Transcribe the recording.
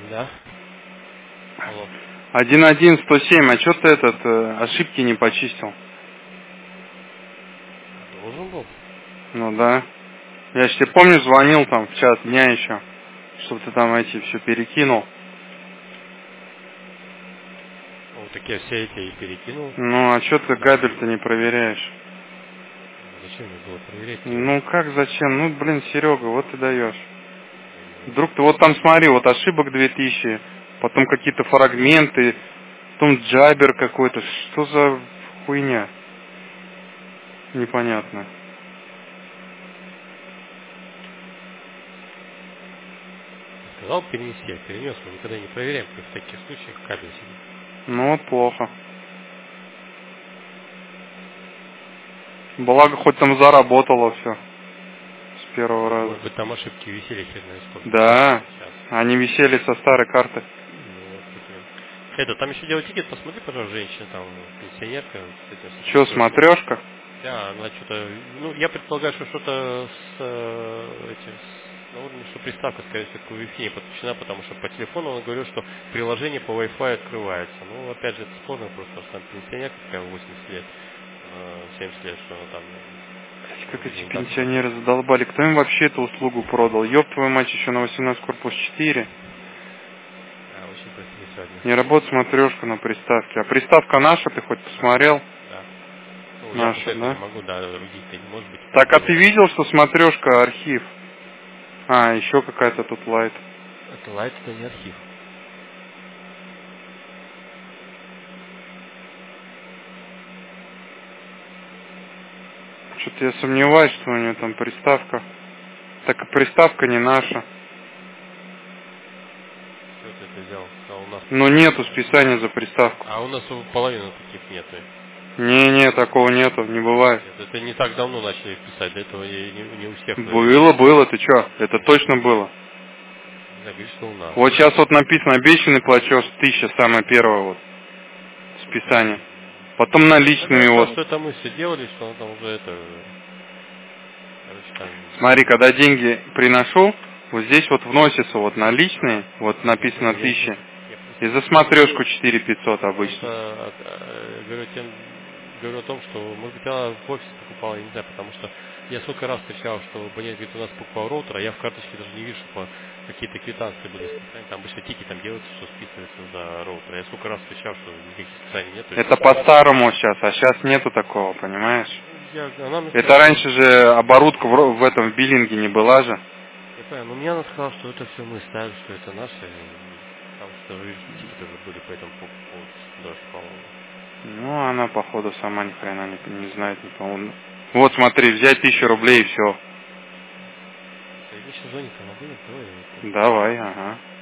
Да. Алло. 11107, а что ты ошибки не почистил? Должен был. Ну да. Я ж тебе помню, звонил там в час дня еще, чтобы ты там эти все перекинул. Вот так я все эти и перекинул. Ну а что ты Да. габель-то не проверяешь? Зачем мне было проверять? Ну как зачем? Ну блин, Серега, вот ты даешь. Вдруг ты вот там смотри, вот ошибок 2000, потом какие-то фрагменты, потом джабер какой-то. Что за хуйня? Непонятно. Сказал перенести, я перенес, мы никогда не проверяем, как в таких случаях кабель сидит. Ну вот плохо. Благо хоть там заработало все с первого раза. Может быть, там ошибки висели хер знает сколько. Да, Сейчас. они висели со старой карты. Ну, вот, прикинь. Это, там еще делать тикет, посмотри, пожалуйста, женщина, там, пенсионерка, с этим, со Че, смотрешкой. смотрешка? Да, она что-то, ну, я предполагаю, что что-то с этим, на уровне, что приставка, скорее всего, к Wi-Fi не подключена, потому что по телефону он говорил, что приложение по Wi-Fi открывается. Ну, опять же, это спорно просто, потому что там пенсионерка такая 80 лет, 70 лет, что она там, Как может, эти не даст. пенсионеры задолбали. Кто им вообще эту услугу продал? Ёб твою мать, еще на 18 корпус 4. Очень просили сегодня. Не работает смотрешка на приставке. А приставка наша, ты хоть посмотрел? Да. Ну, я вот Наша, это не да? могу, да, других-то не может быть. Так, а Поэтому ты видел, что смотрешка архив? А, еще какая-то тут лайт. это лайт, это не архив. Что-то я сомневаюсь, что у нее там приставка. Так и приставка не наша. Что ты это взял? А у нас Но нету списания за приставку. А у нас половины таких нет. Не, такого нету, не бывает. Нет, это не так давно начали писать, до этого не у всех. Было, ты чё? Это точно было. Я говорю, что у нас. Вот сейчас вот написано обещанный платеж 1000, самое первое вот. Списание. Потом наличными Я вот. что это мы все делали, что он там уже это... Короче, там... Смотри, когда деньги приношу, вот здесь вот вносятся вот наличные, вот написано 1000. И за смотрешку 4500 обычно. Просто говорю о том, что, может быть, она в офисе покупала, я не знаю, потому что я сколько раз встречал, что абонент говорит, у нас покупал роутер, а я в карточке даже не вижу, что какие-то квитанции были списания. Там обычно тики там делаются, что списывается за роутер. Я сколько раз встречал, что никаких списаний нет. Это по-старому сейчас, а сейчас нету такого, понимаешь? Она мне Это сказала, раньше же оборудка в этом биллинге не была же. я понял, но мне она сказала, что это все мы ставим, что это наше, там что вы видите, тики тоже были по этому поводу, даже, по-моему. Ну, она, походу, сама ни хрена не знает, не по-моему. Вот, смотри, взять 1000 рублей и все. Я еще звонить могу, нет, давай. Давай, ага.